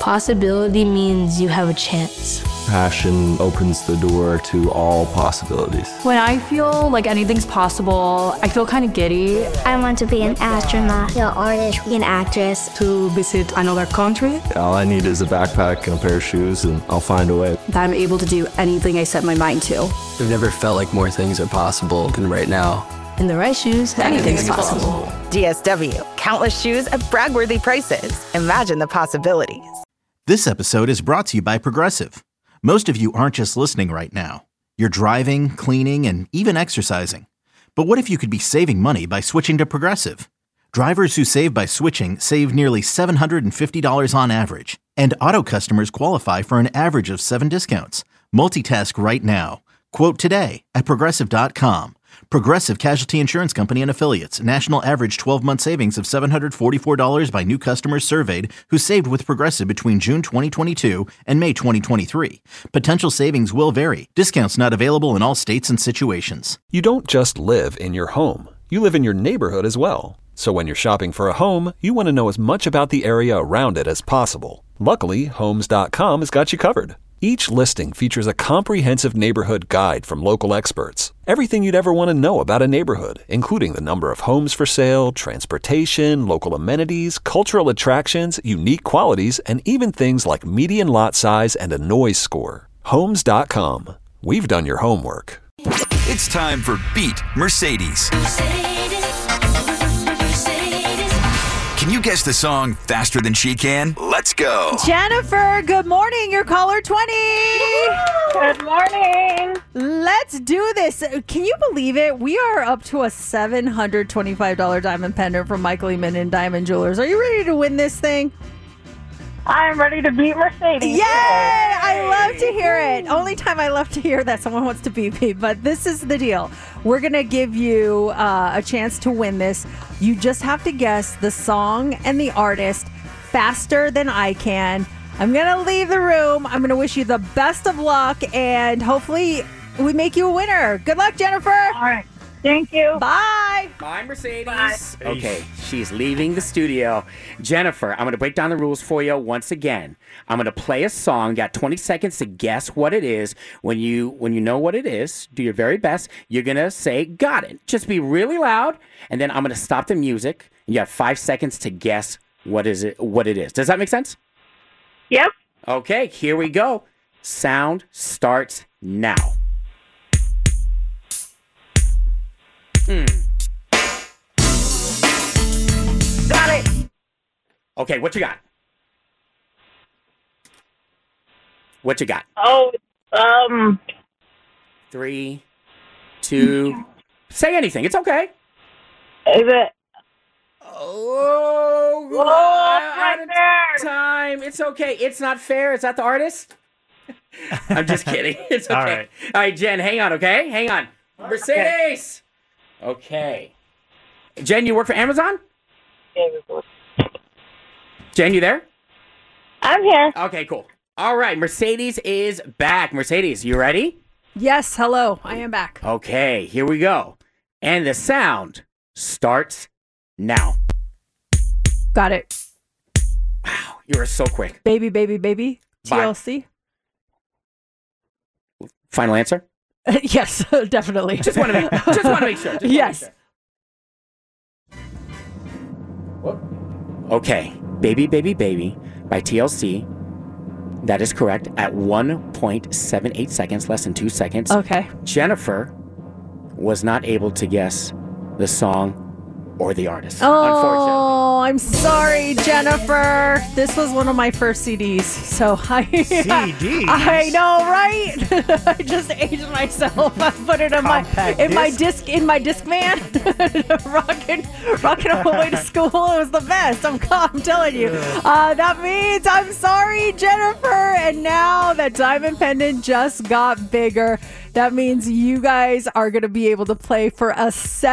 Possibility means you have a chance. Passion opens the door to all possibilities. When I feel like anything's possible, I feel kind of giddy. I want to be an astronaut, an artist, an actress. To visit another country. All I need is a backpack and a pair of shoes, and I'll find a way. That I'm able to do anything I set my mind to. I've never felt like more things are possible than right now. In the right shoes, anything's possible. DSW, countless shoes at brag-worthy prices. Imagine the possibilities. This episode is brought to you by Progressive. Most of you aren't just listening right now. You're driving, cleaning, and even exercising. But what if you could be saving money by switching to Progressive? Drivers who save by switching save nearly $750 on average. And auto customers qualify for an average of 7 discounts. Multitask right now. Quote today at Progressive.com. Progressive Casualty Insurance Company and Affiliates. National average 12-month savings of $744 by new customers surveyed who saved with Progressive between June 2022 and May 2023. Potential savings will vary. Discounts not available in all states and situations. You don't just live in your home. You live in your neighborhood as well. So when you're shopping for a home, you want to know as much about the area around it as possible. Luckily, Homes.com has got you covered. Each listing features a comprehensive neighborhood guide from local experts. Everything you'd ever want to know about a neighborhood, including the number of homes for sale, transportation, local amenities, cultural attractions, unique qualities, and even things like median lot size and a noise score. Homes.com. We've done your homework. It's time for Beat Mercedes. Can you guess the song faster than she can? Let's go. Jennifer, good morning. You're caller 20. Good morning. Let's do this. Can you believe it? We are up to a $725 diamond pendant from Michael Eman Diamond Jewelers. Are you ready to win this thing? I'm ready to beat Mercedes. Yay! I love to hear it. Only time I love to hear that someone wants to beat me. But this is the deal. We're going to give you a chance to win this. You just have to guess the song and the artist faster than I can. I'm going to leave the room. I'm going to wish you the best of luck. And hopefully we make you a winner. Good luck, Jennifer. All right. Thank you. Bye. Bye, Mercedes. Bye. Okay, she's leaving the studio. Jennifer, I'm going to break down the rules for you once again. I'm going to play a song. You got 20 seconds to guess what it is. When you know what it is, do your very best. You're going to say, got it. Just be really loud, and then I'm going to stop the music. You got 5 seconds to guess what it is. Does that make sense? Yep. Okay, here we go. Sound starts now. Got it. Okay, what you got? What you got? Oh, 3, 2. Say anything. It's okay. Is it? Oh, right there. Time. It's okay. It's not fair. Is that the artist? I'm just kidding. It's okay. All right, Jen, hang on, okay? Hang on. Mercedes. Okay. Jen, you work for Amazon? Jen, you there? I'm here. Okay, cool. All right, Mercedes is back. Mercedes, you ready? Yes, hello. I am back. Okay, here we go. And the sound starts now. Got it. Wow, you were so quick. Baby, baby, baby. Bye. TLC. Final answer? Yes, definitely. Just want to make sure. Yes. Okay, Baby, Baby, Baby by TLC. That is correct at 1.78 seconds, less than 2 seconds. Okay. Jennifer was not able to guess the song or the artist. Oh, I'm sorry, Jennifer. This was one of my first CDs, so CDs? I know, right? I just aged myself. I put it in my Discman, rocking on my way to school. It was the best. I'm telling you. That means I'm sorry, Jennifer. And now that diamond pendant just got bigger. That means you guys are going to be able to play for a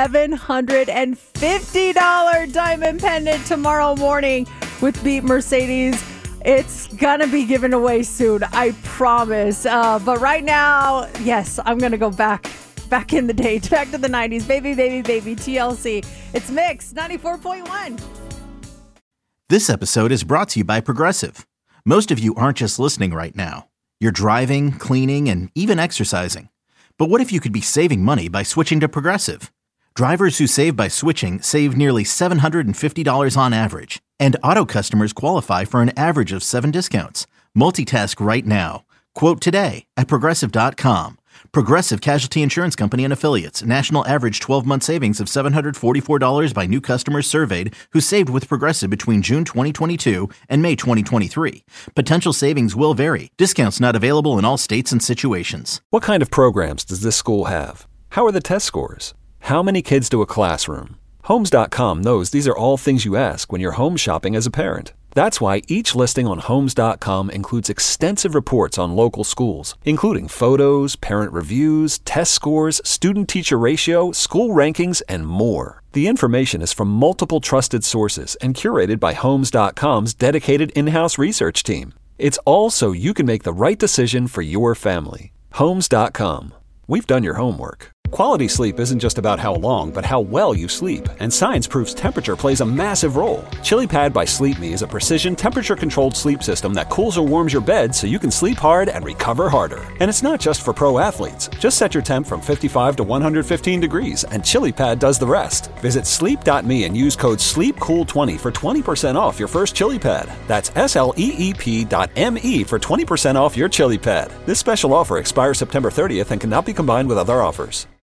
$750 diamond pendant tomorrow morning with Beat Mercedes. It's going to be given away soon, I promise. But right now, yes, I'm going to go back in the day, back to the 90s. Baby, baby, baby, TLC. It's Mix 94.1. This episode is brought to you by Progressive. Most of you aren't just listening right now. You're driving, cleaning, and even exercising. But what if you could be saving money by switching to Progressive? Drivers who save by switching save nearly $750 on average. And auto customers qualify for an average of 7 discounts. Multitask right now. Quote today at Progressive.com. Progressive Casualty Insurance Company and Affiliates. National average 12-month savings of $744 by new customers surveyed who saved with Progressive between June 2022 and May 2023. Potential savings will vary. Discounts not available in all states and situations. What kind of programs does this school have? How are the test scores? How many kids do a classroom? Homes.com knows these are all things you ask when you're home shopping as a parent. That's why each listing on Homes.com includes extensive reports on local schools, including photos, parent reviews, test scores, student-teacher ratio, school rankings, and more. The information is from multiple trusted sources and curated by Homes.com's dedicated in-house research team. It's all so you can make the right decision for your family. Homes.com. We've done your homework. Quality sleep isn't just about how long, but how well you sleep. And science proves temperature plays a massive role. ChiliPad by Sleep Me is a precision temperature-controlled sleep system that cools or warms your bed so you can sleep hard and recover harder. And it's not just for pro athletes. Just set your temp from 55 to 115 degrees, and ChiliPad does the rest. Visit sleep.me and use code SLEEPCOOL20 for 20% off your first ChiliPad. That's SLEEP.me for 20% off your ChiliPad. This special offer expires September 30th and cannot be combined with other offers.